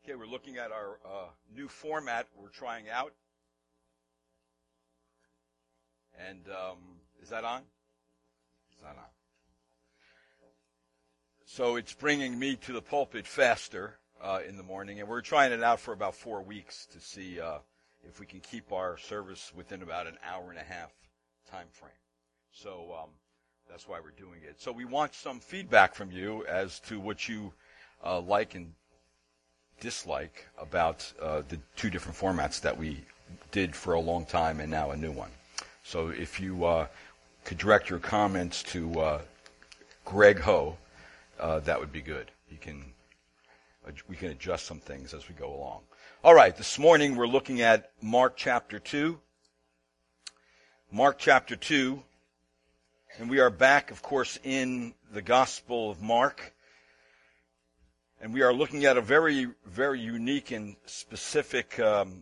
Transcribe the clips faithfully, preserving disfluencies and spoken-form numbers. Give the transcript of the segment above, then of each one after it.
Okay, we're looking at our uh, new format we're trying out. And um, is that on? It's not on. So it's bringing me to the pulpit faster uh, in the morning, and we're trying it out for about four weeks to see uh, if we can keep our service within about an hour and a half time frame. So um, that's why we're doing it. So we want some feedback from you as to what you uh, like and dislike about uh, the two different formats that we did for a long time and now a new one. So if you uh, could direct your comments to uh, Greg Ho, uh, that would be good. You can uh, we can adjust some things as we go along. All right, this morning we're looking at Mark chapter two. Mark chapter two, and we are back, of course, in the Gospel of Mark. And we are looking at a very, very unique and specific um,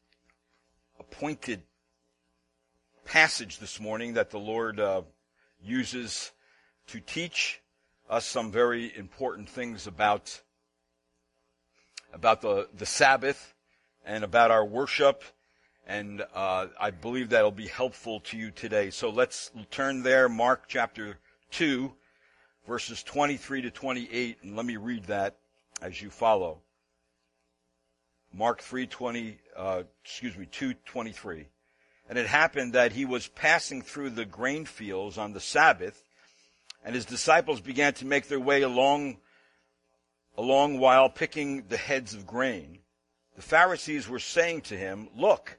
appointed passage this morning that the Lord uh, uses to teach us some very important things about about the, the Sabbath and about our worship. And uh, I believe that will be helpful to you today. So let's turn there, Mark chapter two, verses twenty-three to twenty-eight, and let me read that as you follow. Mark three twenty, uh, excuse me, two twenty-three. And it happened that he was passing through the grain fields on the Sabbath, and his disciples began to make their way along, along while picking the heads of grain. The Pharisees were saying to him, "Look,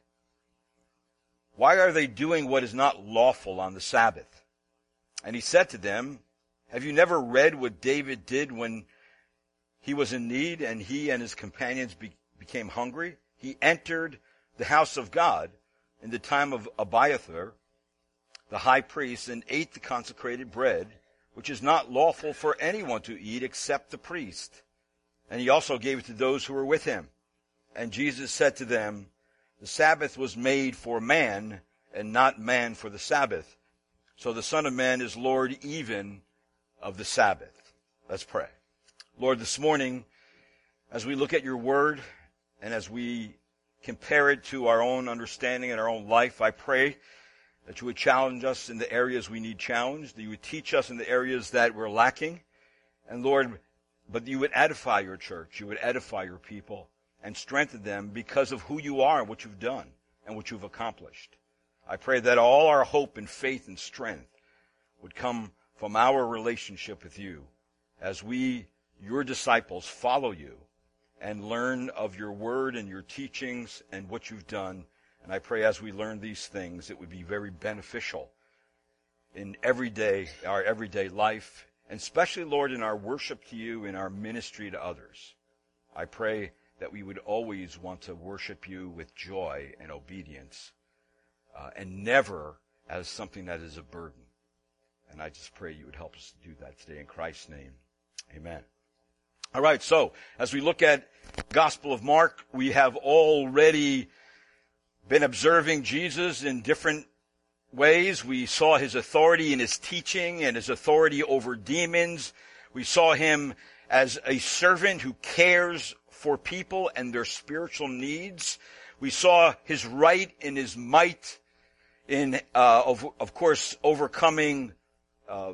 why are they doing what is not lawful on the Sabbath?" And he said to them, "Have you never read what David did when he was in need and he and his companions be, became hungry? He entered the house of God in the time of Abiathar, the high priest, and ate the consecrated bread, which is not lawful for anyone to eat except the priest. And he also gave it to those who were with him. And Jesus said to them, the Sabbath was made for man, and not man for the Sabbath. So the Son of Man is Lord even of the Sabbath." Let's pray. Lord, this morning, as we look at your word, and as we compare it to our own understanding and our own life, I pray that you would challenge us in the areas we need challenged, that you would teach us in the areas that we're lacking, and Lord, but you would edify your church, you would edify your people, and strengthen them because of who you are and what you've done and what you've accomplished. I pray that all our hope and faith and strength would come from our relationship with you as we, your disciples, follow you and learn of your word and your teachings and what you've done. And I pray as we learn these things, it would be very beneficial in everyday, our everyday life, and especially, Lord, in our worship to you, in our ministry to others. I pray that we would always want to worship you with joy and obedience, uh, and never as something that is a burden. And I just pray you would help us to do that today in Christ's name. Amen. All right, so as we look at Gospel of Mark, we have already been observing Jesus in different ways. We saw his authority in his teaching and his authority over demons. We saw him as a servant who cares for people and their spiritual needs. We saw his right and his might in, uh, of, of course, overcoming, uh,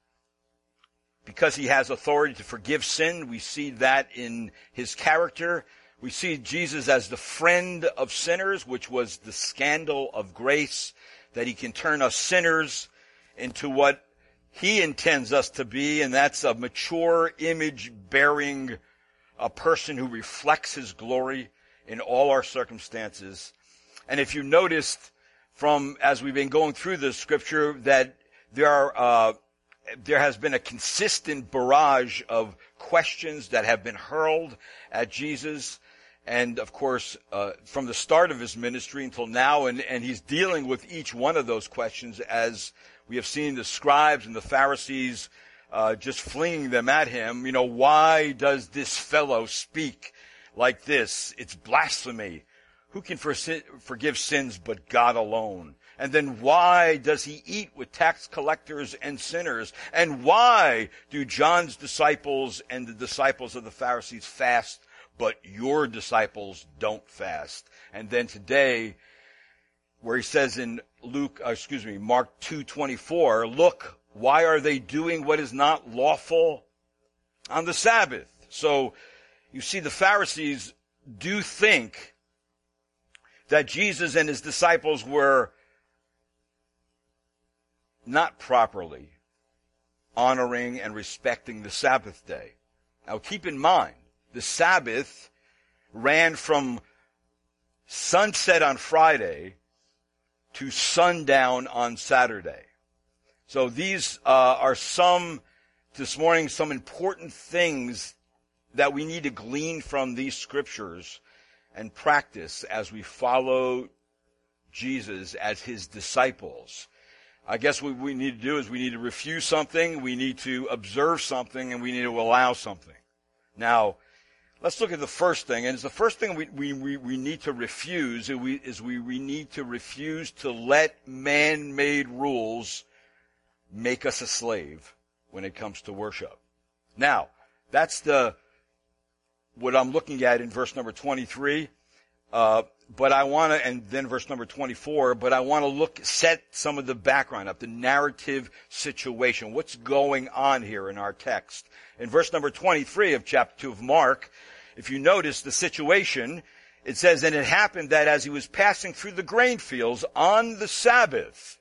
because he has authority to forgive sin. We see that in his character. We see Jesus as the friend of sinners, which was the scandal of grace, that he can turn us sinners into what he intends us to be, and that's a mature, image-bearing a person who reflects his glory in all our circumstances. And if you noticed from, as we've been going through the scripture, that there are, uh, there has been a consistent barrage of questions that have been hurled at Jesus. And of course, uh, from the start of his ministry until now, and, and he's dealing with each one of those questions as we have seen the scribes and the Pharisees Uh, just flinging them at him. You know, why does this fellow speak like this? It's blasphemy. Who can for- forgive sins but God alone? And then why does he eat with tax collectors and sinners? And why do John's disciples and the disciples of the Pharisees fast, but your disciples don't fast? And then today, where he says in Luke, uh, excuse me, Mark two twenty-four, look, why are they doing what is not lawful on the Sabbath? So you see, the Pharisees do think that Jesus and his disciples were not properly honoring and respecting the Sabbath day. Now keep in mind, the Sabbath ran from sunset on Friday to sundown on Saturday. So these uh, are some, this morning, some important things that we need to glean from these scriptures and practice as we follow Jesus as his disciples. I guess what we need to do is we need to refuse something, we need to observe something, and we need to allow something. Now, let's look at the first thing, and it's the first thing we, we, we, we need to refuse is we, is we, we need to refuse to let man-made rules make us a slave when it comes to worship. Now, that's the what I'm looking at in verse number twenty-three. Uh, but I want to, and then verse number twenty-four, but I want to look, set some of the background up, the narrative situation. What's going on here in our text? In verse number twenty-three of chapter two of Mark, if you notice the situation, it says, and it happened that as he was passing through the grain fields on the Sabbath,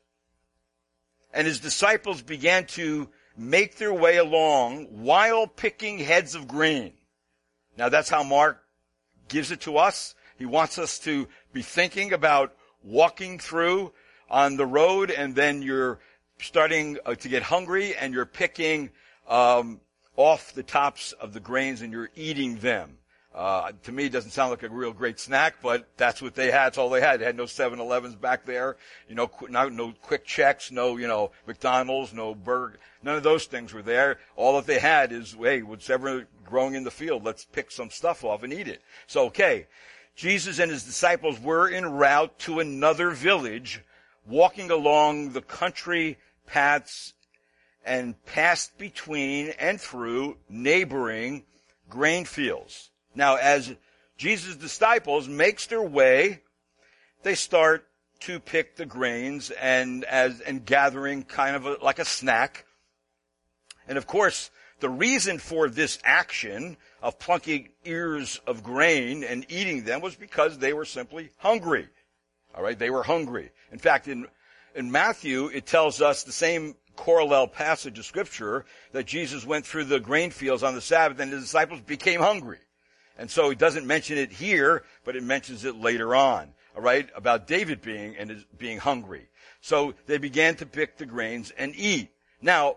and his disciples began to make their way along while picking heads of grain. Now that's how Mark gives it to us. He wants us to be thinking about walking through on the road, and then you're starting uh, to get hungry, and you're picking um, off the tops of the grains, and you're eating them. Uh, to me, it doesn't sound like a real great snack, but that's what they had. That's all they had. They had no seven elevens back there. You know, qu- no, no Quick Checks, no, you know, McDonald's, no Burger. None of those things were there. All that they had is, hey, whatever growing in the field, let's pick some stuff off and eat it. So, okay. Jesus and his disciples were en route to another village, walking along the country paths and passed between and through neighboring grain fields. Now, as Jesus' disciples makes their way, they start to pick the grains and as and gathering kind of a, like a snack. And of course, the reason for this action of plucking ears of grain and eating them was because they were simply hungry. All right, they were hungry. In fact, in in Matthew, it tells us the same parallel passage of Scripture that Jesus went through the grain fields on the Sabbath and his disciples became hungry. And so he doesn't mention it here, but it mentions it later on, all right, about David being and his, being hungry. So they began to pick the grains and eat. Now,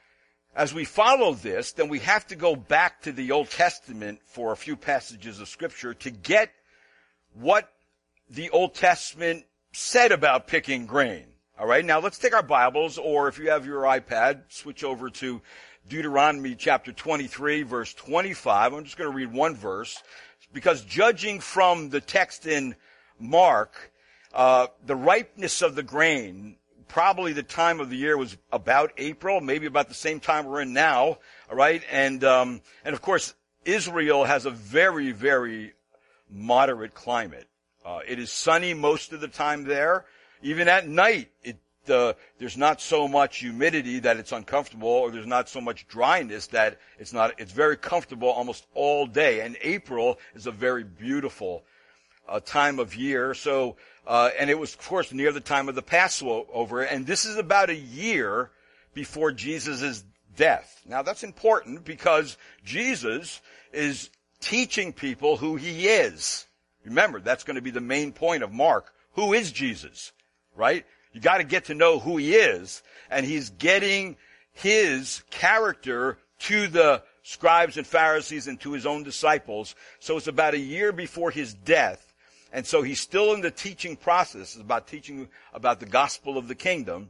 as we follow this, then we have to go back to the Old Testament for a few passages of Scripture to get what the Old Testament said about picking grain. All right, now let's take our Bibles, or if you have your iPad, switch over to Deuteronomy chapter twenty-three, verse twenty-five. I'm just going to read one verse, because judging from the text in Mark, uh, the ripeness of the grain, probably the time of the year was about April, maybe about the same time we're in now, all right? And, um, and of course, Israel has a very, very moderate climate. Uh, it is sunny most of the time there. Even at night, it Uh, there's not so much humidity that it's uncomfortable, or there's not so much dryness that it's not, it's very comfortable almost all day. And April is a very beautiful uh, time of year. So, uh, and it was, of course, near the time of the Passover. And this is about a year before Jesus' death. Now, that's important because Jesus is teaching people who he is. Remember, that's going to be the main point of Mark. Who is Jesus? Right? You got to get to know who he is, and he's getting his character to the scribes and Pharisees and to his own disciples. So it's about a year before his death, and so he's still in the teaching process. It's about teaching about the gospel of the kingdom.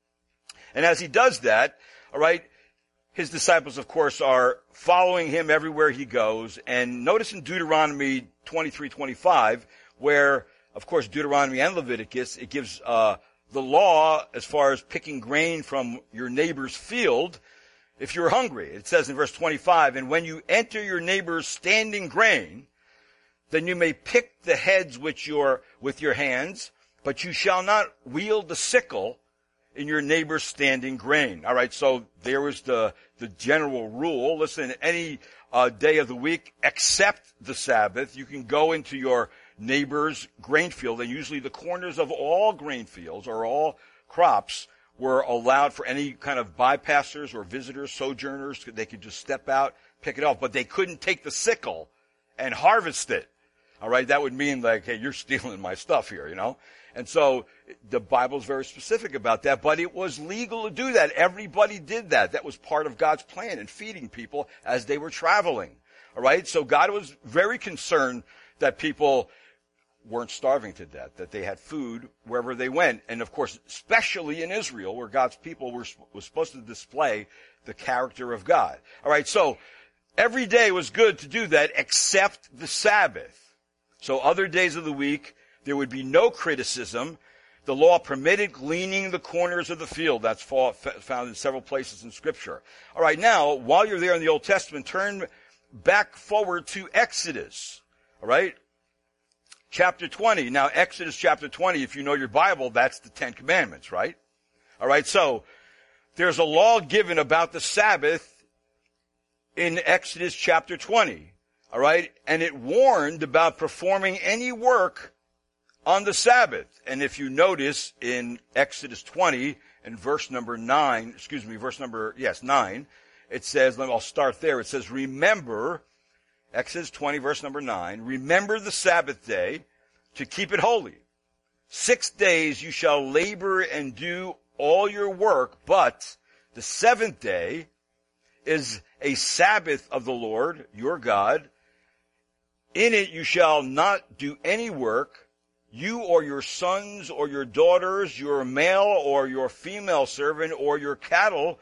And as he does that, all right, his disciples, of course, are following him everywhere he goes. And notice in Deuteronomy twenty-three twenty-five, where, of course, Deuteronomy and Leviticus, it gives uh the law as far as picking grain from your neighbor's field if you're hungry. It says in verse twenty-five, and when you enter your neighbor's standing grain, then you may pick the heads with your, with your hands, but you shall not wield the sickle in your neighbor's standing grain. All right, so there was the, the general rule. Listen, any uh, day of the week except the Sabbath, you can go into your neighbor's grain field, and usually the corners of all grain fields or all crops were allowed for any kind of bypassers or visitors, sojourners. They could just step out, pick it up, but they couldn't take the sickle and harvest it. All right, that would mean like, hey, you're stealing my stuff here, you know? And so the Bible's very specific about that, but it was legal to do that. Everybody did that. That was part of God's plan in feeding people as they were traveling. All right, so God was very concerned that people weren't starving to death, that they had food wherever they went. And of course, especially in Israel, where God's people were, was supposed to display the character of God. All right, so every day was good to do that except the Sabbath. So other days of the week, there would be no criticism. The law permitted gleaning the corners of the field. That's found in several places in Scripture. All right, now, while you're there in the Old Testament, turn back forward to Exodus. All right? Chapter twenty. Now, Exodus chapter twenty, if you know your Bible, that's the Ten Commandments, right? All right, so there's a law given about the Sabbath in Exodus chapter twenty. All right? And it warned about performing any work on the Sabbath. And if you notice in Exodus twenty and verse number nine, excuse me, verse number, yes, nine, it says, I'll start there. It says, remember, Exodus twenty, verse number nine, remember the Sabbath day to keep it holy. Six days you shall labor and do all your work, but the seventh day is a Sabbath of the Lord, your God. In it you shall not do any work, you or your sons or your daughters, your male or your female servant, or your cattle,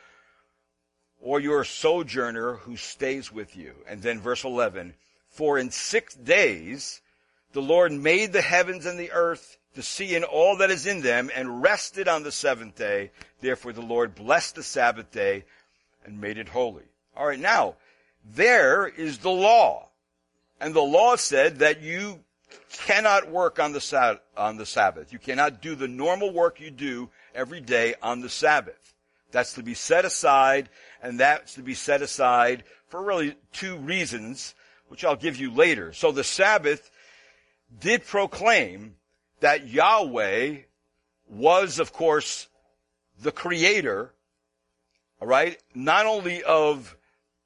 or your sojourner who stays with you. And then verse eleven, for in six days the Lord made the heavens and the earth, the sea and all that is in them, and rested on the seventh day. Therefore the Lord blessed the Sabbath day and made it holy. All right, now, there is the law. And the law said that you cannot work on the, sab- on the Sabbath. You cannot do the normal work you do every day on the Sabbath. That's to be set aside, and that's to be set aside for really two reasons, which I'll give you later. So the Sabbath did proclaim that Yahweh was, of course, the creator, all right, not only of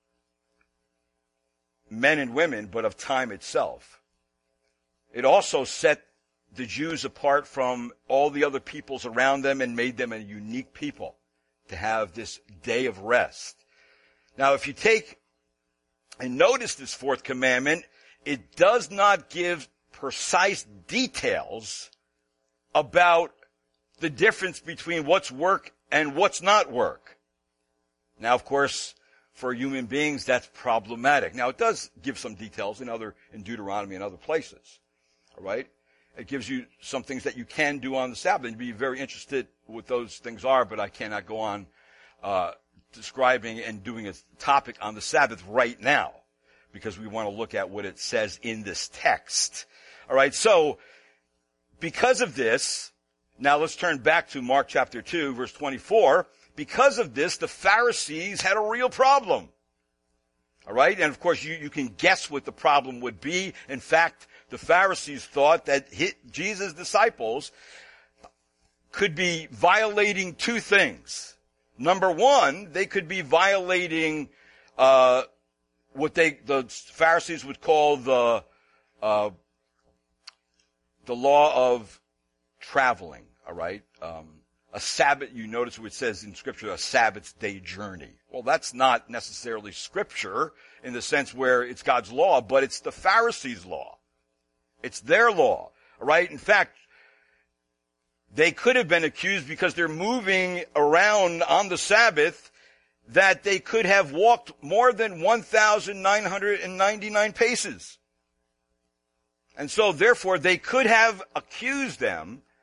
men and women, but of time itself. It also set the Jews apart from all the other peoples around them and made them a unique people to have this day of rest. Now, if you take and notice this fourth commandment, it does not give precise details about the difference between what's work and what's not work. Now, of course, for human beings, that's problematic. Now, it does give some details in other, in Deuteronomy and other places. All right? It gives you some things that you can do on the Sabbath. And you'd be very interested what those things are, but I cannot go on uh describing and doing a topic on the Sabbath right now, because we want to look at what it says in this text. All right, so because of this, now let's turn back to Mark chapter two, verse twenty-four. Because of this, the Pharisees had a real problem. All right, and of course you, you can guess what the problem would be. In fact, the Pharisees thought that Jesus' disciples could be violating two things. Number one, they could be violating uh what they the Pharisees would call the uh the law of traveling. All right, um, a Sabbath. You notice what it says in Scripture: a Sabbath day journey. Well, that's not necessarily Scripture in the sense where it's God's law, but it's the Pharisees' law. It's their law. All right. In fact, they could have been accused because they're moving around on the Sabbath that they could have walked more than one thousand nine hundred ninety-nine paces. And so therefore they could have accused them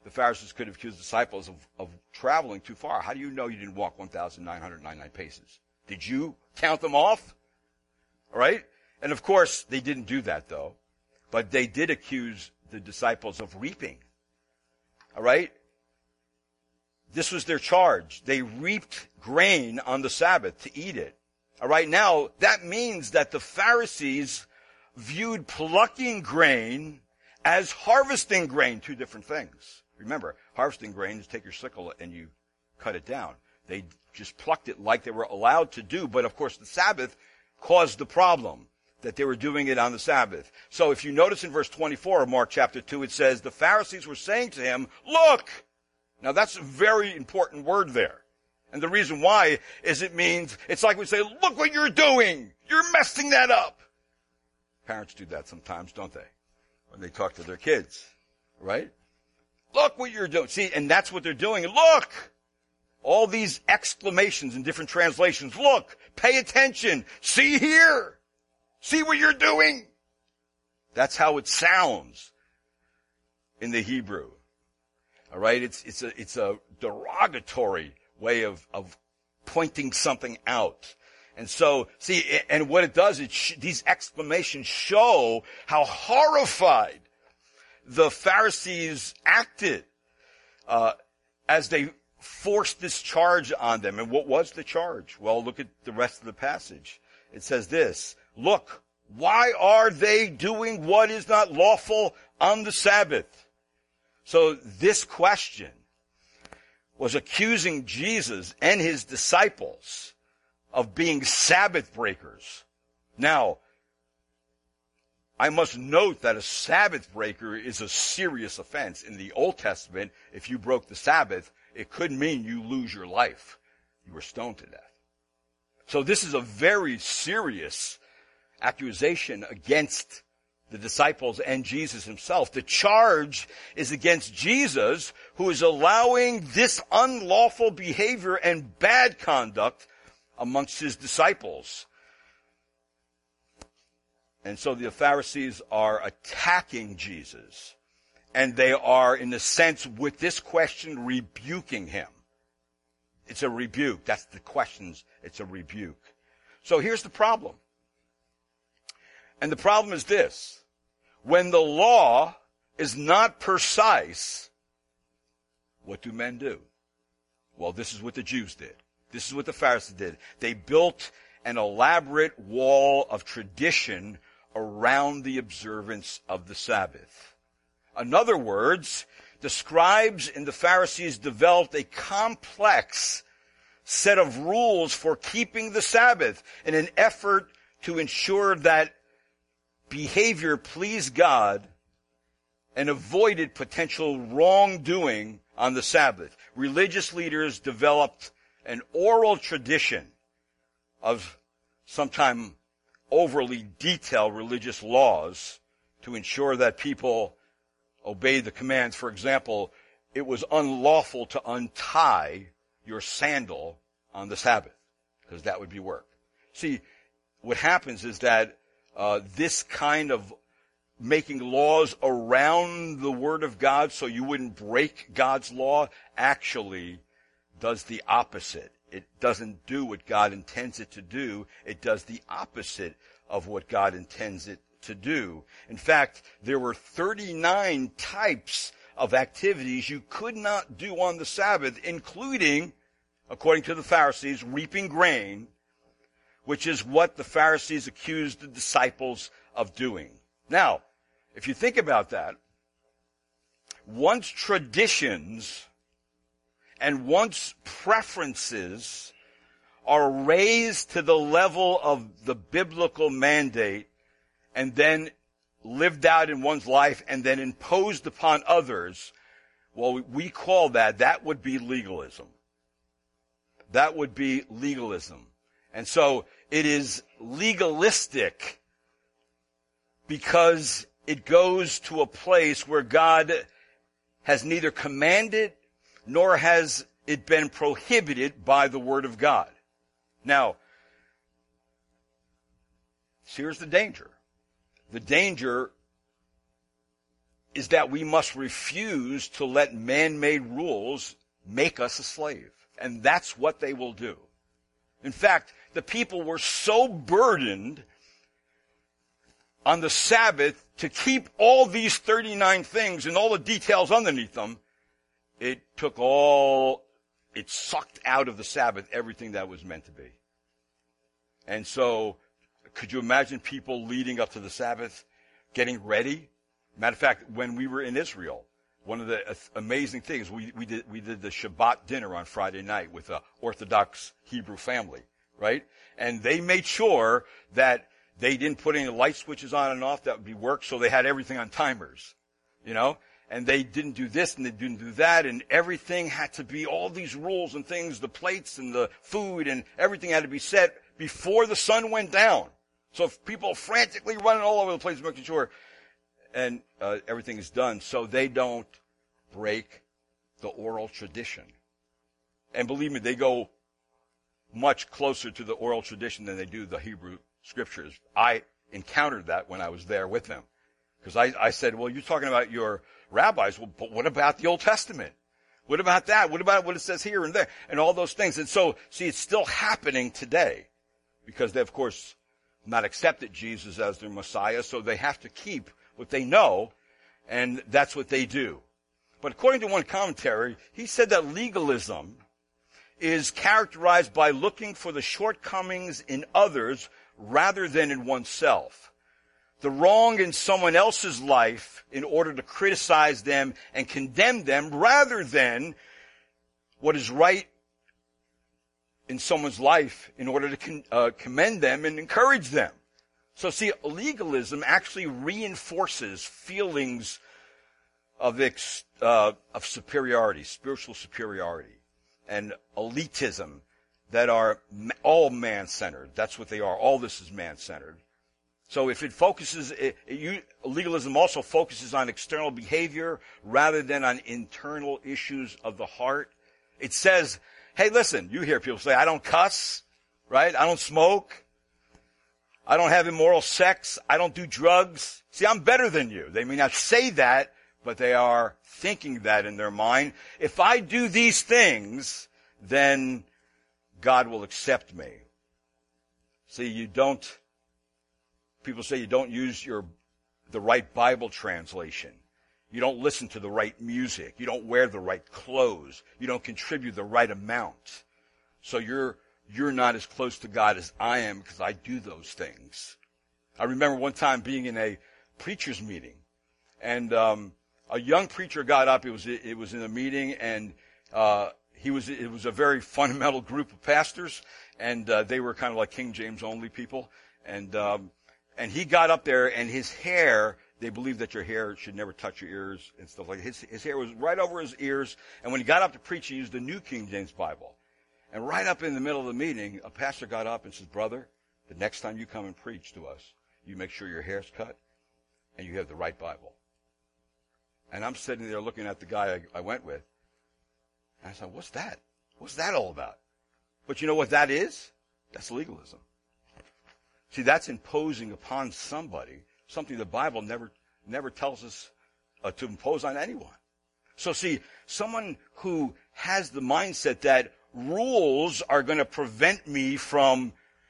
the Pharisees could have accused the disciples of, of traveling too far. How do you know you didn't walk one thousand nine hundred ninety-nine paces? Did you count them off? All right? And of course, they didn't do that though. But they did accuse the disciples of reaping. All right? This was their charge. They reaped grain on the Sabbath to eat it. All right? Now, that means that the Pharisees viewed plucking grain as harvesting grain, two different things. Remember, harvesting grain is take your sickle and you cut it down. They just plucked it like they were allowed to do, but of course the Sabbath caused the problem, that they were doing it on the Sabbath. So if you notice in verse twenty-four of Mark chapter two, it says, the Pharisees were saying to him, look! Now that's a very important word there. And the reason why is it means, it's like we say, look what you're doing! You're messing that up! Parents do that sometimes, don't they? When they talk to their kids, right? Look what you're doing. See, and that's what they're doing. Look! All these exclamations in different translations. Look! Pay attention! See here! See what you're doing! That's how it sounds in the Hebrew. All right? It's, it's a, it's a derogatory way of, of pointing something out. And so, see, and what it does, it sh- these exclamations show how horrified the Pharisees acted uh, as they forced this charge on them. And what was the charge? Well, look at the rest of the passage. It says this, look, why are they doing what is not lawful on the Sabbath? So this question was accusing Jesus and his disciples of being Sabbath breakers. Now, I must note that a Sabbath breaker is a serious offense. In the Old Testament, if you broke the Sabbath, it could mean you lose your life. You were stoned to death. So this is a very serious accusation against the disciples and Jesus himself. The charge is against Jesus, who is allowing this unlawful behavior and bad conduct amongst his disciples. And so the Pharisees are attacking Jesus. And they are, in a sense, with this question, rebuking him. It's a rebuke. That's the questions. It's a rebuke. So here's the problem. And the problem is this. When the law is not precise, what do men do? Well, this is what the Jews did. This is what the Pharisees did. They built an elaborate wall of tradition around the observance of the Sabbath. In other words, the scribes and the Pharisees developed a complex set of rules for keeping the Sabbath in an effort to ensure that behavior pleased God and avoided potential wrongdoing on the Sabbath. Religious leaders developed an oral tradition of sometimes overly detailed religious laws to ensure that people obey the commands. For example, it was unlawful to untie your sandal on the Sabbath, because that would be work. See, what happens is that uh, this kind of making laws around the Word of God so you wouldn't break God's law actually does the opposite. It doesn't do what God intends it to do. It does the opposite of what God intends it to do. In fact, there were thirty-nine types of activities you could not do on the Sabbath, including, according to the Pharisees, reaping grain, which is what the Pharisees accused the disciples of doing. Now, if you think about that, once traditions and once preferences are raised to the level of the biblical mandate and then lived out in one's life and then imposed upon others, well, we call that, that would be legalism. That would be legalism. And so it is legalistic because it goes to a place where God has neither commanded nor has it been prohibited by the Word of God. Now, here's the danger. The danger is that we must refuse to let man-made rules make us a slave. And that's what they will do. In fact, the people were so burdened on the Sabbath to keep all these thirty-nine things and all the details underneath them, it took all, it sucked out of the Sabbath everything that was meant to be. And so, could you imagine people leading up to the Sabbath, getting ready? Matter of fact, when we were in Israel, one of the amazing things, we, we did, we did the Shabbat dinner on Friday night with an Orthodox Hebrew family, right? And they made sure that they didn't put any light switches on and off that would be work, so they had everything on timers, you know? And they didn't do this and they didn't do that, and everything had to be, all these rules and things, the plates and the food and everything had to be set before the sun went down. So if people are frantically running all over the place making sure, and uh, everything is done, so they don't break the oral tradition. And believe me, they go much closer to the oral tradition than they do the Hebrew scriptures. I encountered that when I was there with them. Because I, I said, well, you're talking about your rabbis, well, but what about the Old Testament? What about that? What about what it says here and there? And all those things. And so, see, it's still happening today. Because they, of course, not accepted Jesus as their Messiah, so they have to keep what they know, and that's what they do. But according to one commentary, he said that legalism is characterized by looking for the shortcomings in others rather than in oneself. The wrong in someone else's life in order to criticize them and condemn them rather than what is right in someone's life in order to con- uh, commend them and encourage them. So see, legalism actually reinforces feelings of ex- uh, of superiority, spiritual superiority, and elitism that are all man-centered. That's what they are. All this is man-centered. So if it focuses, it, it, you, legalism also focuses on external behavior rather than on internal issues of the heart. It says, hey, listen, you hear people say, I don't cuss, right? I don't smoke. I don't have immoral sex. I don't do drugs. See, I'm better than you. They may not say that, but they are thinking that in their mind. If I do these things, then God will accept me. See, you don't, people say you don't use your, the right Bible translation. You don't listen to the right music. You don't wear the right clothes. You don't contribute the right amount. So you're, you're not as close to God as I am because I do those things. I remember one time being in a preacher's meeting, and um, a young preacher got up. It was it was in a meeting, and uh, he was it was a very fundamental group of pastors, and uh, they were kind of like King James only people, and um, and he got up there, and his hair. They believe that your hair should never touch your ears and stuff like that. His, his hair was right over his ears, and when he got up to preach, he used the New King James Bible. And right up in the middle of the meeting, a pastor got up and says, brother, the next time you come and preach to us, you make sure your hair's cut and you have the right Bible. And I'm sitting there looking at the guy I, I went with, and I said, what's that? What's that all about? But you know what that is? That's legalism. See, that's imposing upon somebody something the Bible never never tells us uh, to impose on anyone. So see, someone who has the mindset that rules are going to prevent me from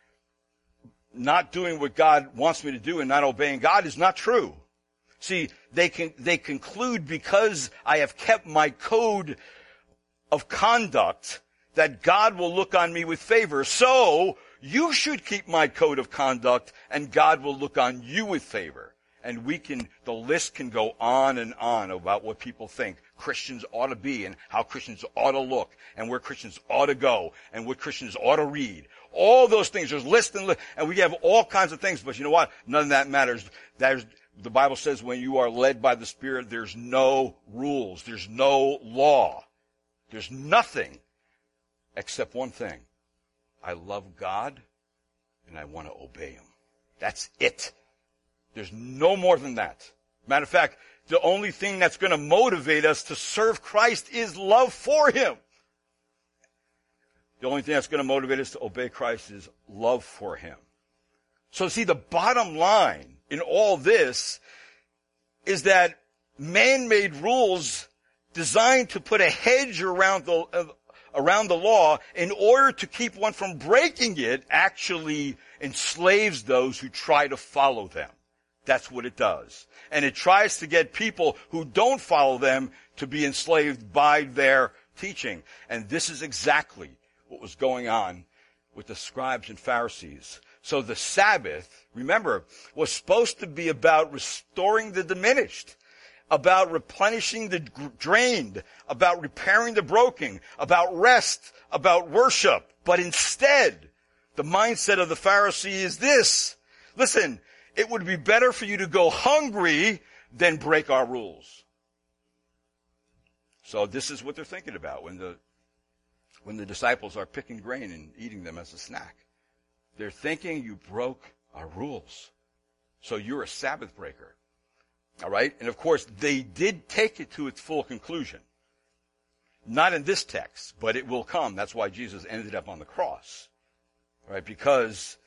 not doing what God wants me to do and not obeying God is not true. See, they can they conclude because I have kept my code of conduct that God will look on me with favor. So you should keep my code of conduct and God will look on you with favor. And we can, the list can go on and on about what people think Christians ought to be and how Christians ought to look and where Christians ought to go and what Christians ought to read. All those things, there's list and list, and we have all kinds of things, but you know what? None of that matters. There's, the Bible says when you are led by the Spirit, there's no rules. There's no law. There's nothing except one thing. I love God, and I want to obey Him. That's it. There's no more than that. Matter of fact, the only thing that's going to motivate us to serve Christ is love for Him. The only thing that's going to motivate us to obey Christ is love for Him. So see, the bottom line in all this is that man-made rules designed to put a hedge around the, uh, around the law in order to keep one from breaking it actually enslaves those who try to follow them. That's what it does. And it tries to get people who don't follow them to be enslaved by their teaching. And this is exactly what was going on with the scribes and Pharisees. So the Sabbath, remember, was supposed to be about restoring the diminished, about replenishing the drained, about repairing the broken, about rest, about worship. But instead, the mindset of the Pharisee is this: listen, it would be better for you to go hungry than break our rules. So this is what they're thinking about when the when the disciples are picking grain and eating them as a snack. They're thinking you broke our rules. So you're a Sabbath breaker. All right? And of course, they did take it to its full conclusion. Not in this text, but it will come. That's why Jesus ended up on the cross. All right? Because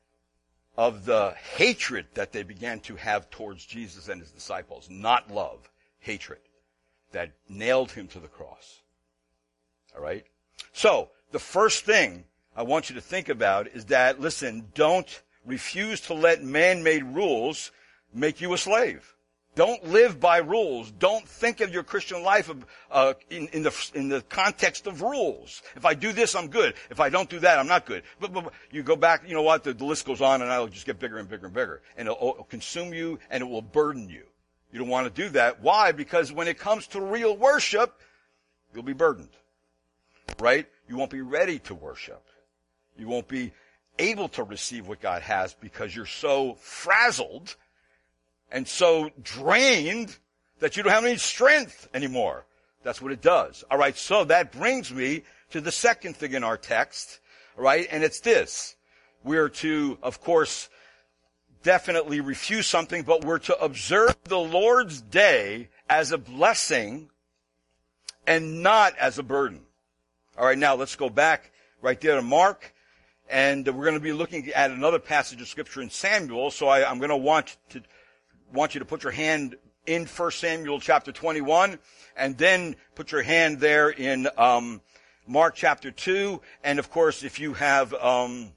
of the hatred that they began to have towards Jesus and his disciples. Not love, hatred, that nailed him to the cross. All right? So, the first thing I want you to think about is that, listen, don't refuse to let man-made rules make you a slave. Don't live by rules. Don't think of your Christian life uh, in, in the in the context of rules. If I do this, I'm good. If I don't do that, I'm not good. But, but, but you go back, you know what, the, the list goes on and it'll just get bigger and bigger and bigger. And it'll, it'll consume you and it will burden you. You don't want to do that. Why? Because when it comes to real worship, you'll be burdened. Right? You won't be ready to worship. You won't be able to receive what God has because you're so frazzled and so drained that you don't have any strength anymore. That's what it does. All right, so that brings me to the second thing in our text, all right, and it's this. We're to, of course, definitely refuse something, but we're to observe the Lord's day as a blessing and not as a burden. All right, now let's go back right there to Mark, and we're going to be looking at another passage of Scripture in Samuel, so I, I'm going to want to want you to put your hand in First Samuel chapter twenty-one, and then put your hand there in um, Mark chapter two, and of course, if you have um,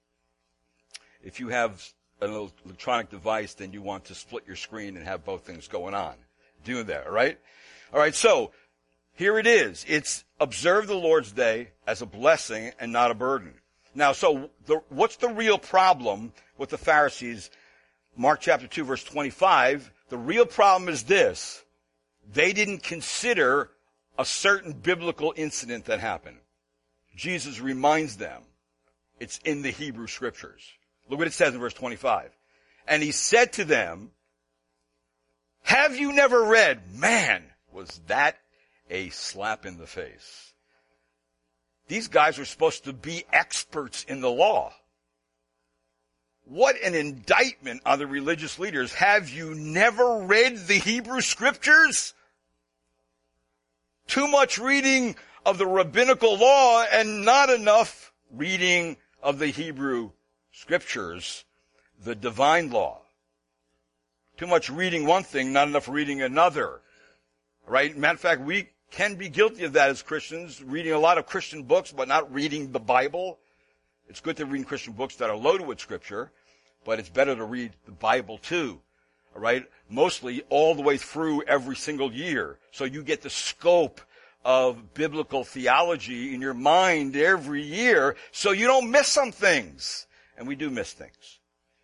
if you have an electronic device, then you want to split your screen and have both things going on. Do that, all right? All right, so here it is. It's observe the Lord's day as a blessing and not a burden. Now, so the, what's the real problem with the Pharisees? Mark chapter two, verse twenty-five, the real problem is this. They didn't consider a certain biblical incident that happened. Jesus reminds them. It's in the Hebrew Scriptures. Look what it says in verse twenty-five. And he said to them, have you never read? Man, was that a slap in the face. These guys were supposed to be experts in the law. What an indictment on the religious leaders. Have you never read the Hebrew Scriptures? Too much reading of the rabbinical law and not enough reading of the Hebrew Scriptures, the divine law. Too much reading one thing, not enough reading another. Right? Matter of fact, we can be guilty of that as Christians, reading a lot of Christian books, but not reading the Bible. It's good to read Christian books that are loaded with Scripture, but it's better to read the Bible too. All right? Mostly all the way through every single year. So you get the scope of biblical theology in your mind every year, so you don't miss some things. And we do miss things.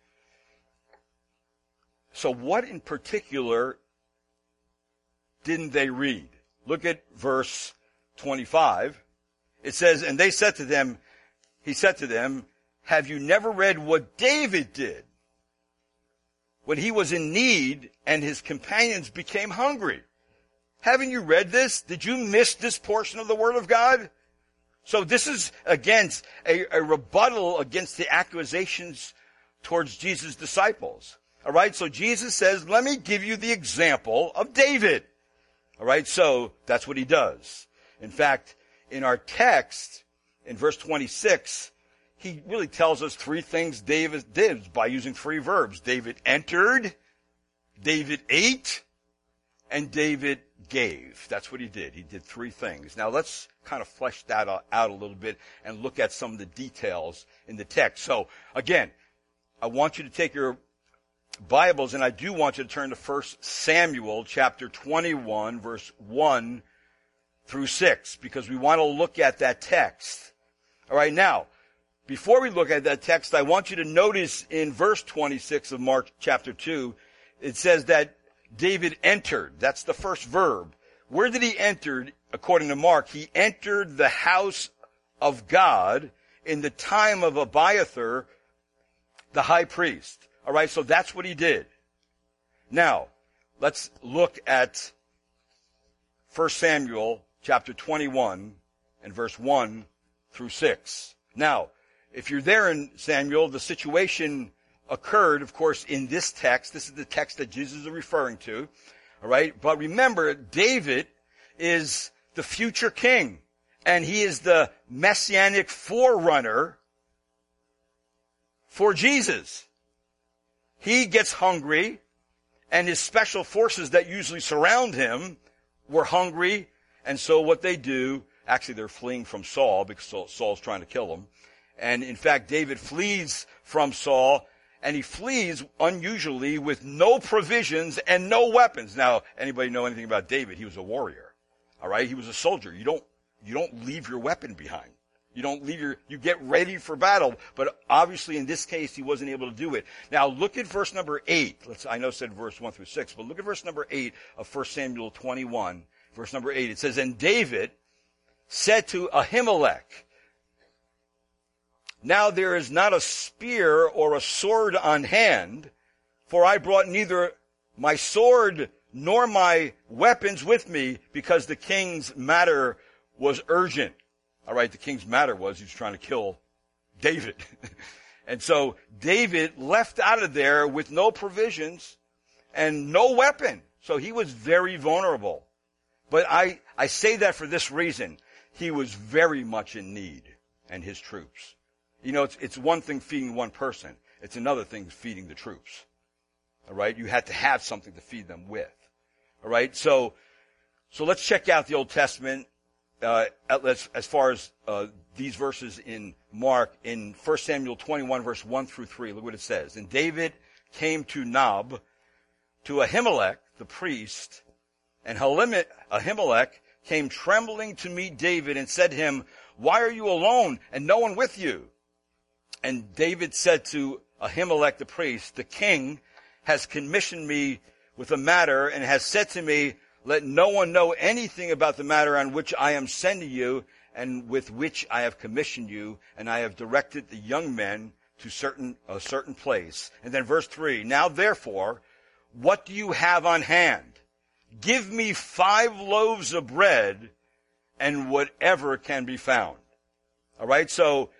So what in particular didn't they read? Look at verse twenty-five. It says, and they said to them, he said to them, have you never read what David did when he was in need and his companions became hungry? Haven't you read this? Did you miss this portion of the Word of God? So this is against a, a rebuttal against the accusations towards Jesus' disciples. All right, so Jesus says, let me give you the example of David. All right, so that's what he does. In fact, in our text, in verse twenty-six, he really tells us three things David did by using three verbs. David entered, David ate, and David gave. That's what he did. He did three things. Now let's kind of flesh that out a little bit and look at some of the details in the text. So again, I want you to take your Bibles, and I do want you to turn to First Samuel chapter twenty-one, verse one through six, because we want to look at that text. All right, now, before we look at that text, I want you to notice in verse twenty-six of Mark chapter two, it says that David entered. That's the first verb. Where did he enter? According to Mark, he entered the house of God in the time of Abiathar, the high priest. All right, so that's what he did. Now, let's look at First Samuel chapter twenty-one and verse one through six. Now, if you're there in Samuel, the situation occurred, of course, in this text. This is the text that Jesus is referring to. All right, but remember, David is the future king, and he is the messianic forerunner for Jesus. He gets hungry, and his special forces that usually surround him were hungry, and so what they do, actually they're fleeing from Saul because Saul's trying to kill them. And in fact, David flees from Saul, and he flees unusually with no provisions and no weapons. Now, anybody know anything about David? He was a warrior. All right? He was a soldier. You don't, you don't leave your weapon behind. You don't leave your, you get ready for battle, but obviously in this case he wasn't able to do it. Now look at verse number eight. Let's, I know I said verse one through six, but look at verse number eight of First Samuel twenty-one, verse number eight. It says, and David said to Ahimelech, now there is not a spear or a sword on hand, for I brought neither my sword nor my weapons with me, because the king's matter was urgent. All right, the king's matter was he was trying to kill David. And so David left out of there with no provisions and no weapon. So he was very vulnerable. But I, I say that for this reason. He was very much in need, and his troops. You know, it's, it's one thing feeding one person. It's another thing feeding the troops. All right, you had to have something to feed them with. All right, so, so let's check out the Old Testament. Uh, as, as far as uh, these verses in Mark, in First Samuel twenty-one, verse one through three, look what it says. And David came to Nob, to Ahimelech, the priest, and Ahimelech came trembling to meet David and said to him, why are you alone and no one with you? And David said to Ahimelech, the priest, the king has commissioned me with a matter and has said to me, let no one know anything about the matter on which I am sending you and with which I have commissioned you, and I have directed the young men to certain a certain place. And then verse three, now therefore, what do you have on hand? Give me five loaves of bread and whatever can be found. All right, so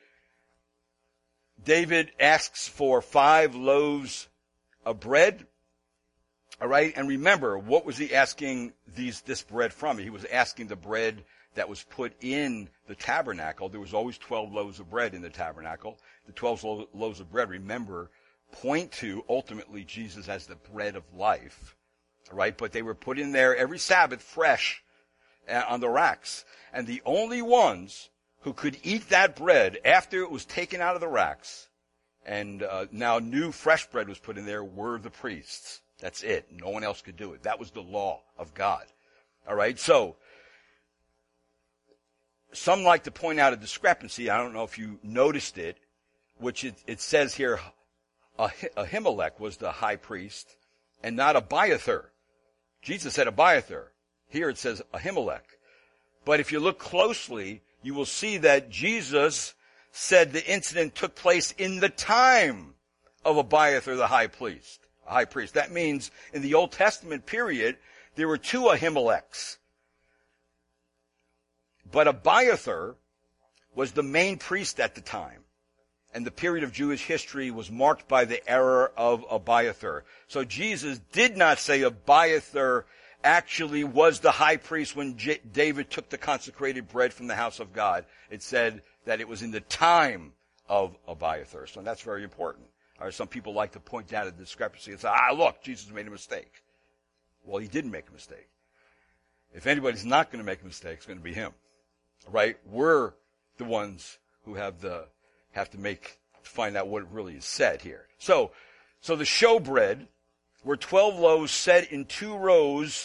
David asks for five loaves of bread. All right, and remember, what was he asking these this bread from? He was asking the bread that was put in the tabernacle. There was always twelve loaves of bread in the tabernacle. The twelve lo- loaves of bread, remember, point to ultimately Jesus as the bread of life. All right, but they were put in there every Sabbath fresh uh, on the racks. And the only ones who could eat that bread after it was taken out of the racks and uh, now new fresh bread was put in there were the priests. That's it. No one else could do it. That was the law of God. All right. So some like to point out a discrepancy. I don't know if you noticed it, which it, it says here, Ahimelech was the high priest and not Abiathar. Jesus said Abiathar. Here it says Ahimelech. But if you look closely, you will see that Jesus said the incident took place in the time of Abiathar the high priest. High priest. That means in the Old Testament period, there were two Ahimelechs. But Abiathar was the main priest at the time. And the period of Jewish history was marked by the era of Abiathar. So Jesus did not say Abiathar actually was the high priest when J- David took the consecrated bread from the house of God. It said that it was in the time of Abiathar. So that's very important. Or some people like to point out a discrepancy and say, ah, look, Jesus made a mistake. Well, he didn't make a mistake. If anybody's not going to make a mistake, it's going to be him. Right? We're the ones who have the have to make to find out what really is said here. So, so the showbread were twelve loaves set in two rows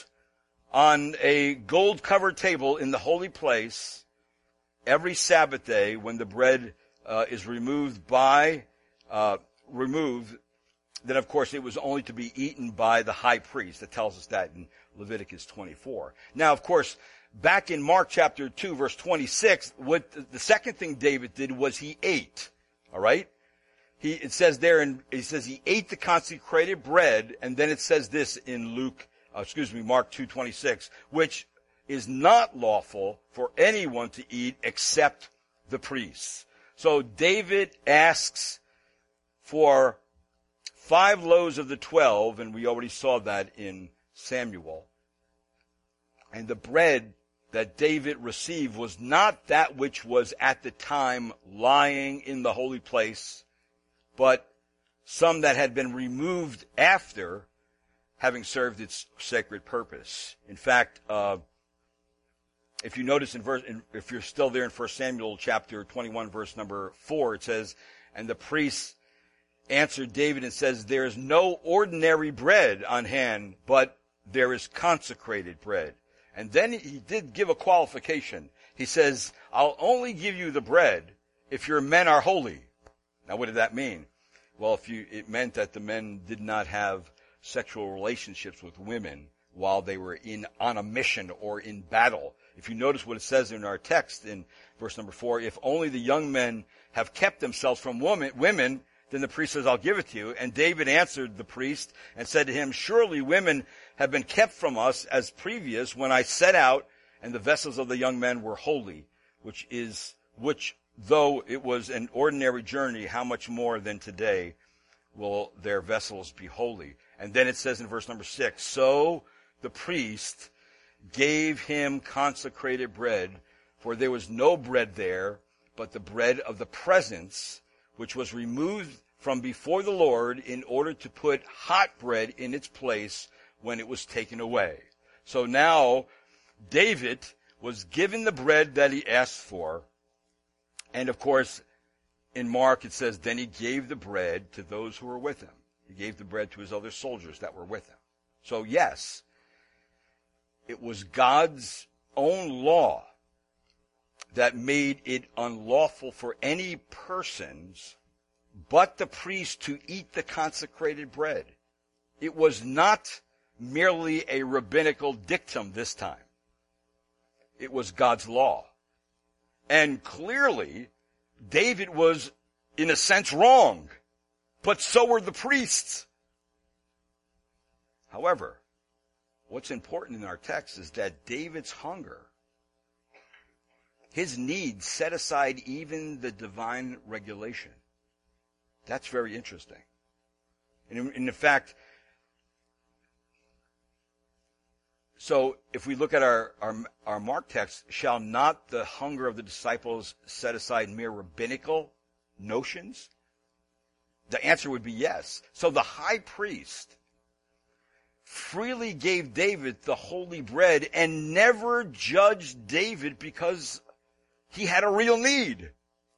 on a gold-covered table in the holy place every Sabbath day when the bread uh, is removed by uh, removed. Then, of course, it was only to be eaten by the high priest. That tells us that in Leviticus twenty-four. Now, of course, back in Mark chapter two, verse twenty-six, what the second thing David did was he ate. All right? He, it says there, and it says he ate the consecrated bread, and then it says this in Luke, uh, excuse me, Mark two twenty-six, which is not lawful for anyone to eat except the priests. So David asks for five loaves of the twelve, and we already saw that in Samuel. And the bread that David received was not that which was at the time lying in the holy place, but some that had been removed after having served its sacred purpose. In fact, uh, if you notice in verse, in, if you're still there in First Samuel chapter twenty-one, verse number four, it says, and the priests answered David and says, there is no ordinary bread on hand, but there is consecrated bread. And then he did give a qualification. He says, I'll only give you the bread if your men are holy. Now, what did that mean? Well, if you, it meant that the men did not have sexual relationships with women while they were in, on a mission or in battle. If you notice what it says in our text in verse number four, if only the young men have kept themselves from woman, women, then the priest says, I'll give it to you. And David answered the priest and said to him, surely women have been kept from us as previous when I set out and the vessels of the young men were holy, which is, which though it was an ordinary journey, how much more than today will their vessels be holy? And then it says in verse number six, so the priest gave him consecrated bread, for there was no bread there, but the bread of the presence, which was removed from before the Lord in order to put hot bread in its place when it was taken away. So now David was given the bread that he asked for. And of course, in Mark it says, then he gave the bread to those who were with him. He gave the bread to his other soldiers that were with him. So yes, it was God's own law that made it unlawful for any persons but the priest to eat the consecrated bread. It was not merely a rabbinical dictum this time. It was God's law. And clearly, David was, in a sense, wrong. But so were the priests. However, what's important in our text is that David's hunger, his need, set aside even the divine regulation. That's very interesting. And in, in fact, so if we look at our, our, our Mark text, shall not the hunger of the disciples set aside mere rabbinical notions? The answer would be yes. So the high priest freely gave David the holy bread and never judged David because he had a real need.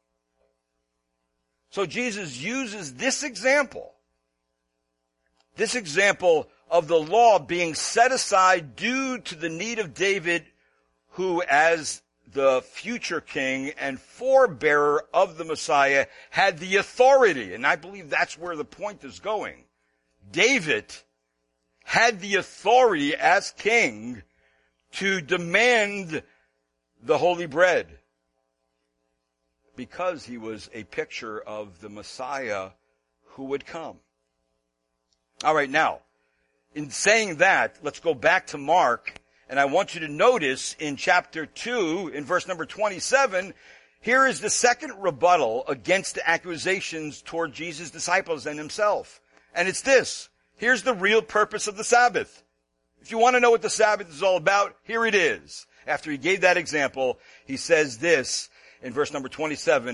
So Jesus uses this example, this example of the law being set aside due to the need of David, who as the future king and forebearer of the Messiah had the authority. And I believe that's where the point is going. David had the authority as king to demand the holy bread, because he was a picture of the Messiah who would come. All right, now, in saying that, let's go back to Mark, and I want you to notice in chapter two, in verse number twenty-seven, here is the second rebuttal against the accusations toward Jesus' disciples and himself. And it's this. Here's the real purpose of the Sabbath. If you want to know what the Sabbath is all about, here it is. After he gave that example, he says this, in verse number twenty-seven,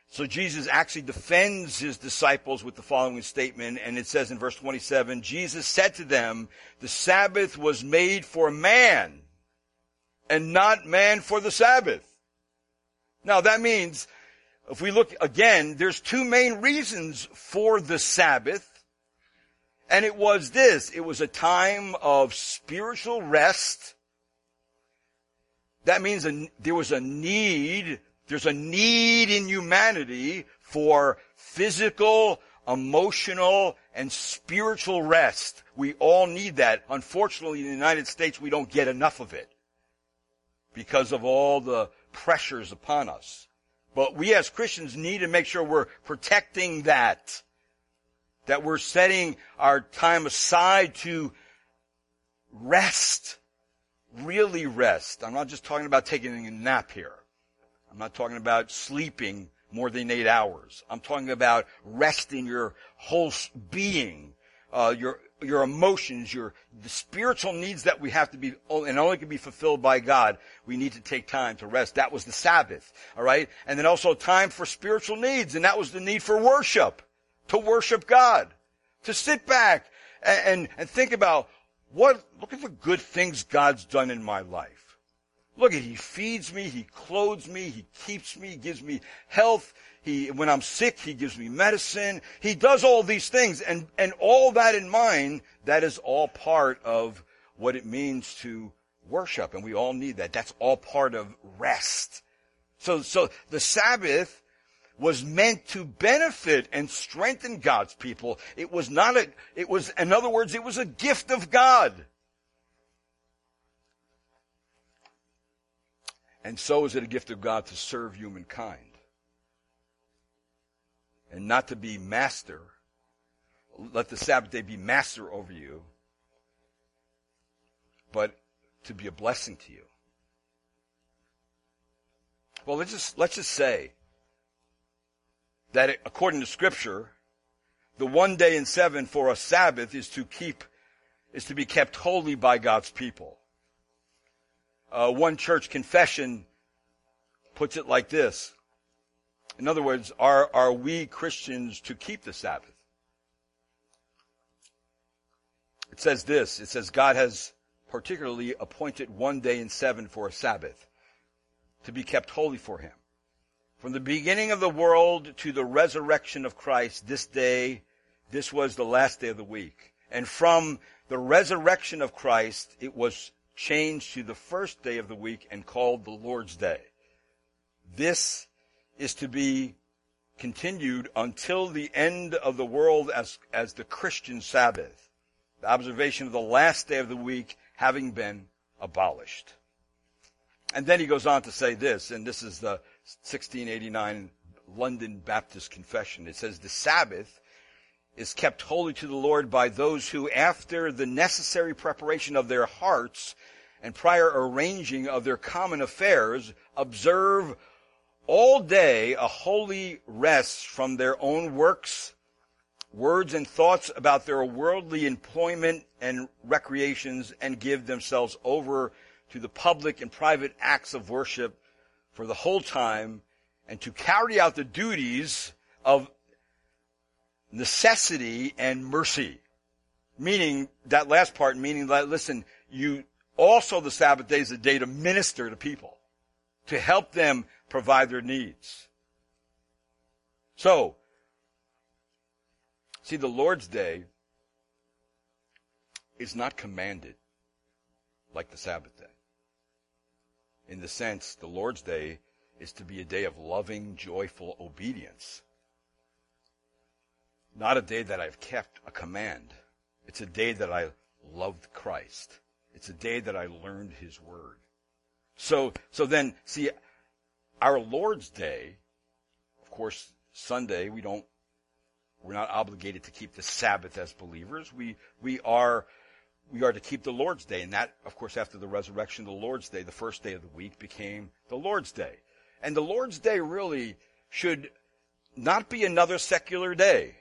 So Jesus actually defends his disciples with the following statement, and it says in verse twenty-seven, Jesus said to them, the Sabbath was made for man, and not man for the Sabbath. Now that means, if we look again, there's two main reasons for the Sabbath. And it was this, it was a time of spiritual rest. That means a, there was a need, there's a need in humanity for physical, emotional, and spiritual rest. We all need that. Unfortunately, in the United States, we don't get enough of it because of all the pressures upon us. But we as Christians need to make sure we're protecting that. That we're setting our time aside to rest. Really rest. I'm not just talking about taking a nap here. I'm not talking about sleeping more than eight hours. I'm talking about resting your whole being, uh, your your emotions, your the spiritual needs that we have to be, and only can be fulfilled by God. We need to take time to rest. That was the Sabbath, all right? And then also time for spiritual needs, and that was the need for worship. To worship God, to sit back and, and, and think about what, look at the good things God's done in my life. Look at, he feeds me, he clothes me, he keeps me, he gives me health. He, when I'm sick, he gives me medicine. He does all these things, and, and all that in mind, that is all part of what it means to worship, and we all need that. That's all part of rest. So, so the Sabbath was meant to benefit and strengthen God's people. It was not a, it was, in other words, it was a gift of God. And so is it a gift of God to serve humankind. And not to be master. Let the Sabbath day be master over you. But to be a blessing to you. Well, let's just, let's just say that it, according to Scripture, the one day in seven for a Sabbath is to keep, is to be kept holy by God's people. Uh, one church confession puts it like this. In other words, are, are we Christians to keep the Sabbath? It says this, it says God has particularly appointed one day in seven for a Sabbath to be kept holy for him. From the beginning of the world to the resurrection of Christ, this day, this was the last day of the week. And from the resurrection of Christ, it was changed to the first day of the week and called the Lord's Day. This is to be continued until the end of the world as, as the Christian Sabbath, the observation of the last day of the week having been abolished. And then he goes on to say this, and this is the sixteen eighty-nine London Baptist Confession. It says, the Sabbath is kept holy to the Lord by those who, after the necessary preparation of their hearts and prior arranging of their common affairs, observe all day a holy rest from their own works, words, and thoughts about their worldly employment and recreations, and give themselves over to the public and private acts of worship for the whole time, and to carry out the duties of necessity and mercy. Meaning, that last part, meaning that, listen, you, also the Sabbath day is a day to minister to people, to help them provide their needs. So, see, the Lord's Day is not commanded like the Sabbath day. In the sense, the Lord's Day is to be a day of loving, joyful obedience. Not a day that I've kept a command. It's a day that I loved Christ. It's a day that I learned his word. So, so then, see, our Lord's Day, of course, Sunday, we don't, we're not obligated to keep the Sabbath as believers. We, we are, we are to keep the Lord's Day. And that, of course, after the resurrection, the Lord's Day, the first day of the week, became the Lord's Day. And the Lord's Day really should not be another secular day.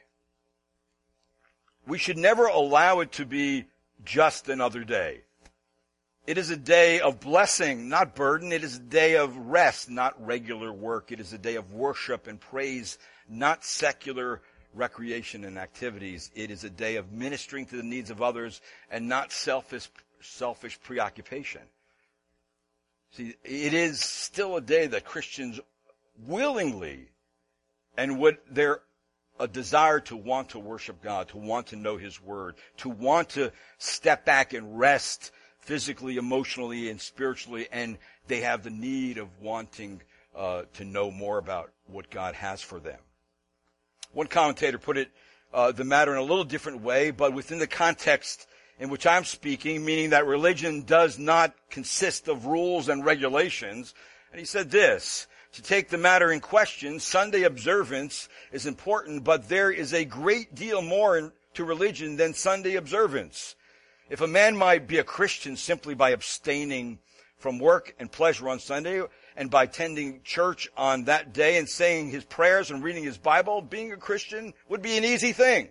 We should never allow it to be just another day. It is a day of blessing, not burden. It is a day of rest, not regular work. It is a day of worship and praise, not secular recreation and activities. It is a day of ministering to the needs of others and not selfish, selfish preoccupation. See, it is still a day that Christians willingly and with their a desire to want to worship God, to want to know His Word, to want to step back and rest physically, emotionally, and spiritually, and they have the need of wanting uh, to know more about what God has for them. One commentator put it, uh, the matter in a little different way, but within the context in which I'm speaking, meaning that religion does not consist of rules and regulations. And he said this, to take the matter in question, Sunday observance is important, but there is a great deal more in, to religion than Sunday observance. If a man might be a Christian simply by abstaining from work and pleasure on Sunday and by attending church on that day and saying his prayers and reading his Bible, being a Christian would be an easy thing.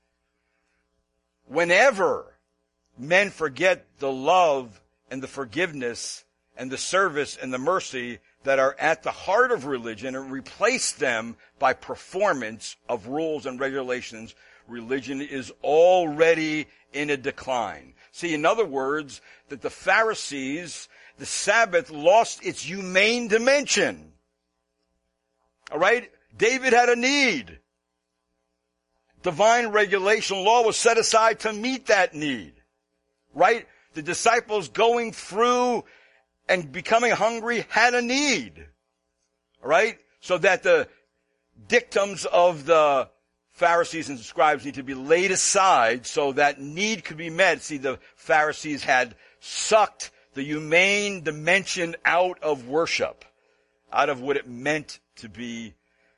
Whenever men forget the love and the forgiveness and the service and the mercy that are at the heart of religion and replace them by performance of rules and regulations, religion is already in a decline. See, in other words, that the Pharisees, the Sabbath lost its humane dimension. All right? David had a need. Divine regulation law was set aside to meet that need. Right? The disciples going through and becoming hungry had a need. All right? So that the dictums of the Pharisees and scribes need to be laid aside so that need could be met. See, the Pharisees had sucked the humane dimension out of worship, out of what it meant to be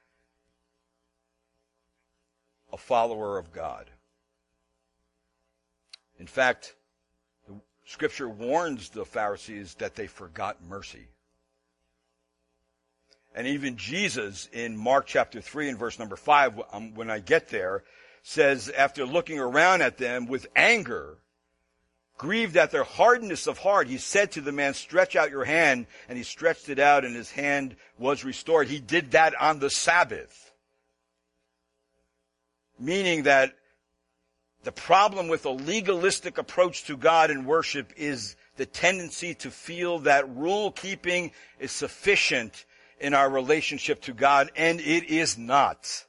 a follower of God. In fact, the Scripture warns the Pharisees that they forgot mercy. And even Jesus in Mark chapter three and verse number five, when I get there, says, after looking around at them with anger, grieved at their hardness of heart, he said to the man, stretch out your hand. And he stretched it out and his hand was restored. He did that on the Sabbath. Meaning that the problem with a legalistic approach to God and worship is the tendency to feel that rule keeping is sufficient in our relationship to God, and it is not.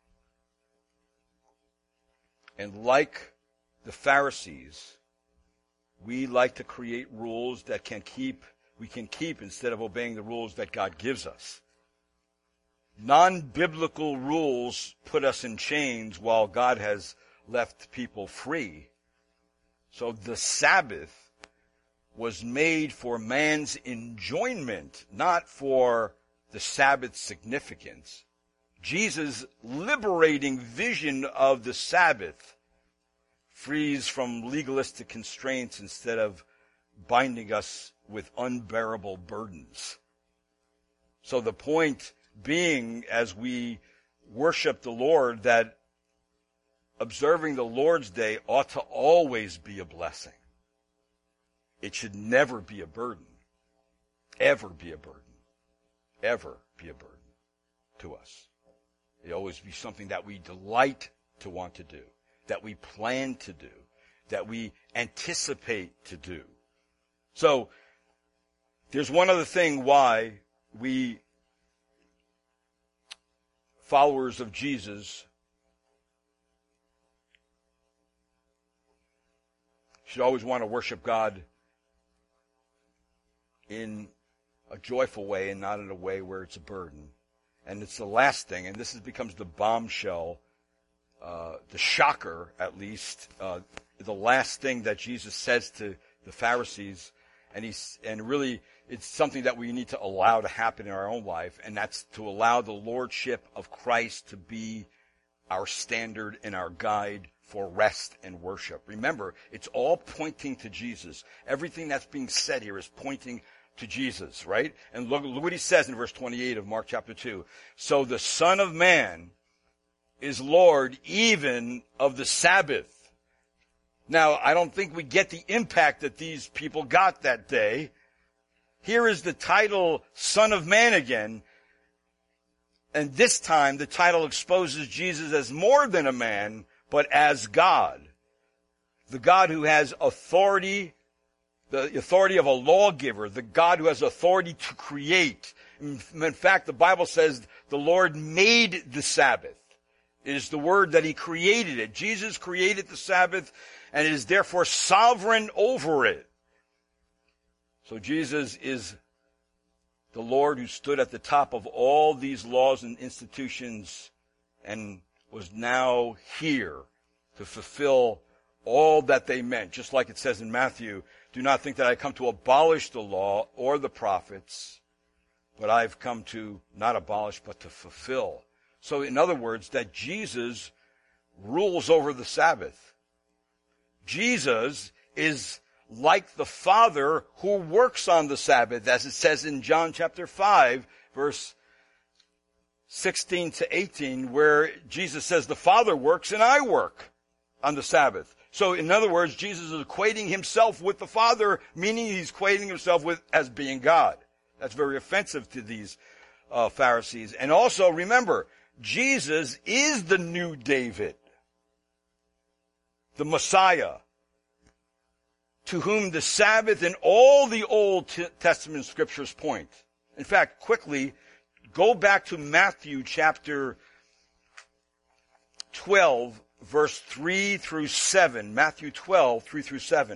And like the Pharisees, we like to create rules that can keep, we can keep instead of obeying the rules that God gives us. Non-biblical rules put us in chains while God has left people free. So the Sabbath was made for man's enjoyment, not for the Sabbath's significance. Jesus' liberating vision of the Sabbath frees from legalistic constraints instead of binding us with unbearable burdens. So the point being, as we worship the Lord, that observing the Lord's Day ought to always be a blessing. It should never be a burden. Ever be a burden. Ever be a burden to us. It always be something that we delight to want to do, that we plan to do, that we anticipate to do. So, there's one other thing why we, followers of Jesus, should always want to worship God in a joyful way and not in a way where it's a burden. And it's the last thing, and this is, becomes the bombshell, uh, the shocker at least, uh, the last thing that Jesus says to the Pharisees, and he's, and really it's something that we need to allow to happen in our own life, and that's to allow the lordship of Christ to be our standard and our guide for rest and worship. Remember, it's all pointing to Jesus. Everything that's being said here is pointing to Jesus, right? And look, look what he says in verse twenty-eight of Mark chapter two. So the Son of Man is Lord even of the Sabbath. Now, I don't think we get the impact that these people got that day. Here is the title, Son of Man again. And this time, the title exposes Jesus as more than a man, but as God. The God who has authority, the authority of a lawgiver, the God who has authority to create. In fact, the Bible says the Lord made the Sabbath. It is the word that he created it. Jesus created the Sabbath and is therefore sovereign over it. So Jesus is the Lord who stood at the top of all these laws and institutions and was now here to fulfill all that they meant. Just like it says in Matthew, do not think that I come to abolish the law or the prophets, but I've come to not abolish but to fulfill. So in other words, that Jesus rules over the Sabbath. Jesus is like the Father who works on the Sabbath, as it says in John chapter five, verse sixteen to eighteen, where Jesus says, the Father works and I work on the Sabbath. So in other words, Jesus is equating himself with the Father, meaning he's equating himself with as being God. That's very offensive to these uh, Pharisees. And also remember, Jesus is the new David, the Messiah, to whom the Sabbath and all the Old Testament scriptures point. In fact, quickly, go back to Matthew chapter twelve, verse three through seven. Matthew twelve, three through seven.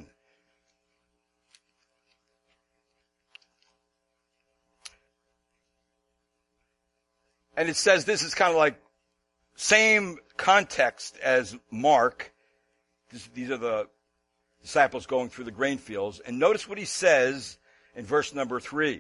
And it says this is kind of like same context as Mark. This, these are the disciples going through the grain fields. And notice what he says in verse number three.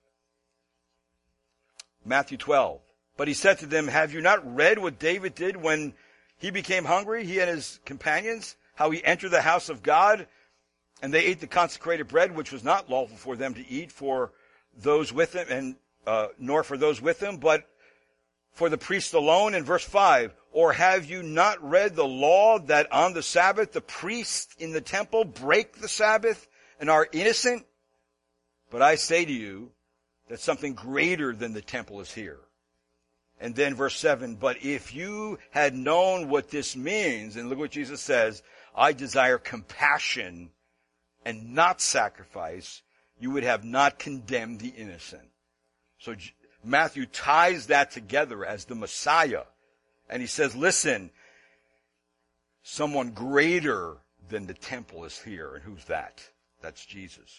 Matthew twelve. But he said to them, have you not read what David did when he became hungry, he and his companions, how he entered the house of God, and they ate the consecrated bread, which was not lawful for them to eat for those with him, and uh, nor for those with him, but for the priest alone. In verse five, or have you not read the law that on the Sabbath the priests in the temple break the Sabbath and are innocent? But I say to you that something greater than the temple is here. And then verse seven, but if you had known what this means, and look what Jesus says, I desire compassion and not sacrifice, you would have not condemned the innocent. So Matthew ties that together as the Messiah. And he says, listen, someone greater than the temple is here. And who's that? That's Jesus.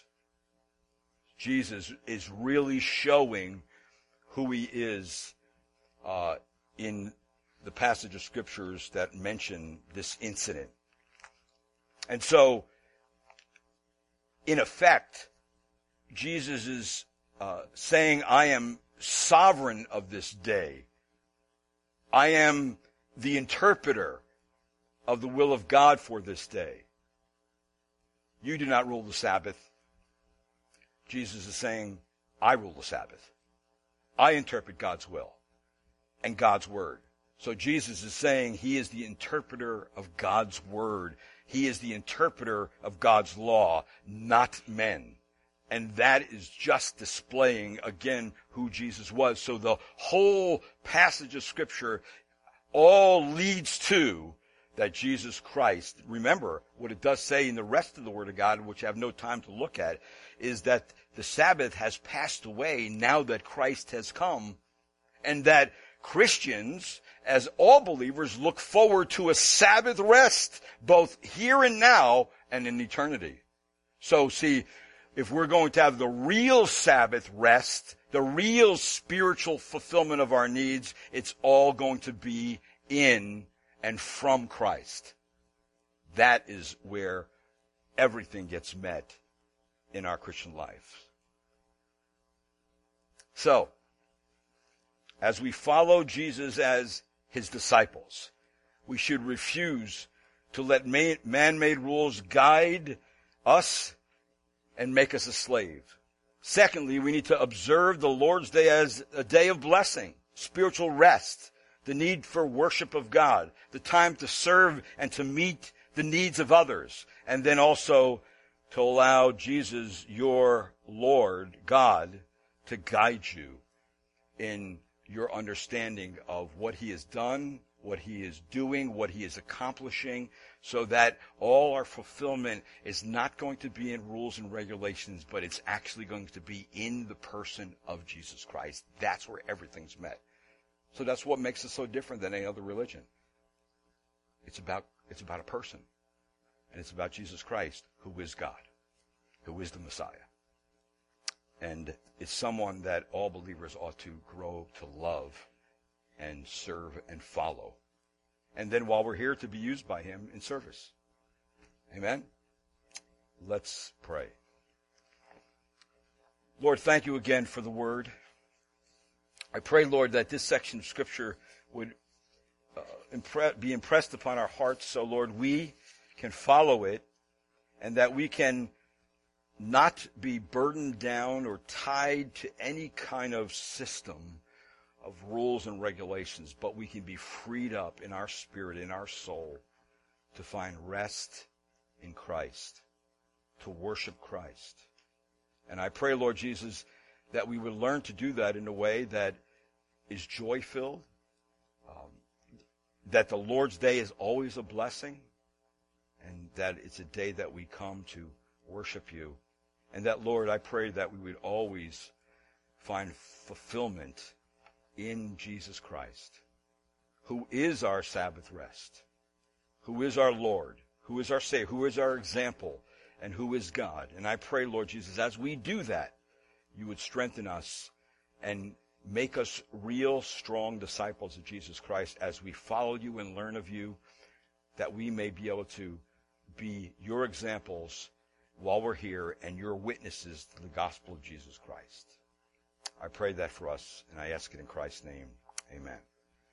Jesus is really showing who he is uh, in the passage of scriptures that mention this incident. And so, in effect, Jesus is uh, saying, I am sovereign of this day. I am the interpreter of the will of God for this day. You do not rule the Sabbath. Jesus is saying, I rule the Sabbath. I interpret God's will and God's word. So Jesus is saying he is the interpreter of God's word. He is the interpreter of God's law, not men. And that is just displaying, again, who Jesus was. So the whole passage of Scripture all leads to that Jesus Christ, remember, what it does say in the rest of the Word of God, which I have no time to look at, is that the Sabbath has passed away now that Christ has come, and that Christians, as all believers, look forward to a Sabbath rest, both here and now and in eternity. So, see, if we're going to have the real Sabbath rest, the real spiritual fulfillment of our needs, it's all going to be in and from Christ. That is where everything gets met in our Christian life. So, as we follow Jesus as his disciples, we should refuse to let man-made rules guide us and make us a slave. Secondly, we need to observe the Lord's Day as a day of blessing, spiritual rest, the need for worship of God, the time to serve and to meet the needs of others, and then also to allow Jesus, your Lord, God, to guide you in your understanding of what he has done, what he is doing, what he is accomplishing, so that all our fulfillment is not going to be in rules and regulations, but it's actually going to be in the person of Jesus Christ. That's where everything's met. So that's what makes us so different than any other religion. It's about, it's about a person. And it's about Jesus Christ, who is God, who is the Messiah. And it's someone that all believers ought to grow to love and serve and follow. And then while we're here, to be used by him in service. Amen? Let's pray. Lord, thank you again for the word. I pray, Lord, that this section of Scripture would uh, impre- be impressed upon our hearts so, Lord, we can follow it and that we can not be burdened down or tied to any kind of system of rules and regulations, but we can be freed up in our spirit, in our soul, to find rest in Christ, to worship Christ. And I pray, Lord Jesus, that we would learn to do that in a way that is joy-filled, um, that the Lord's Day is always a blessing, and that it's a day that we come to worship you. And that, Lord, I pray that we would always find fulfillment in Jesus Christ, who is our Sabbath rest, who is our Lord, who is our Savior, who is our example, and who is God. And I pray, Lord Jesus, as we do that, you would strengthen us and make us real, strong disciples of Jesus Christ as we follow you and learn of you, that we may be able to be your examples while we're here and your witnesses to the gospel of Jesus Christ. I pray that for us, and I ask it in Christ's name. Amen.